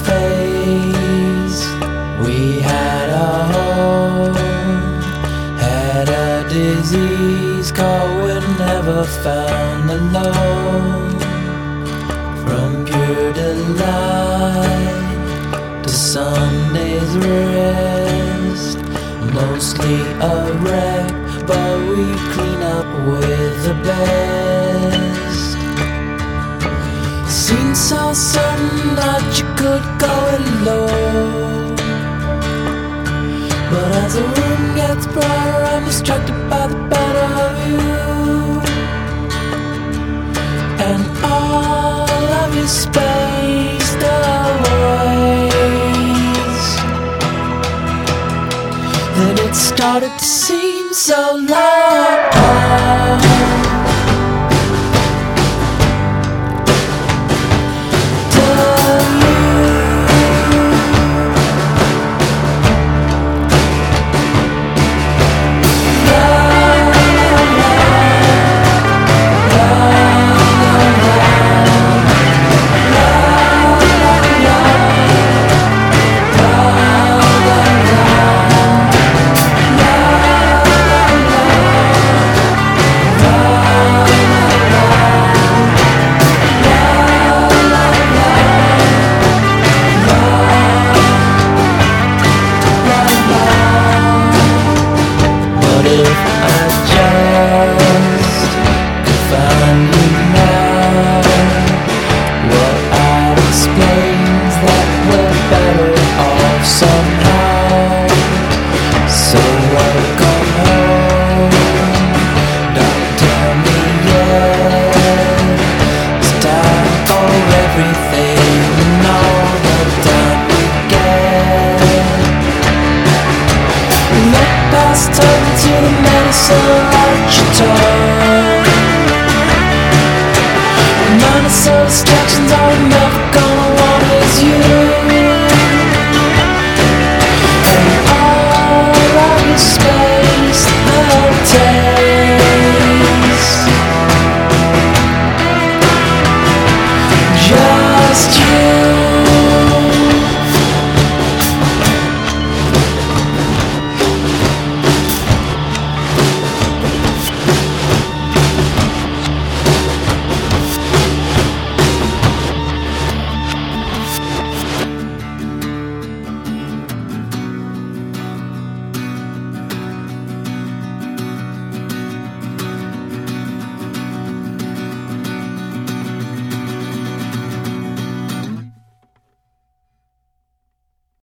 phase. We had a home, had a disease called we're never found alone. From pure delight to Sunday's rest, mostly a wreck, but we clean up with the best. Seemed so certain that you could go it low, but as the room gets brighter, I'm distracted by the better of you and all of your spaced ways. Then it started to seem so long. Turn to the medicine that you took. None of so distraction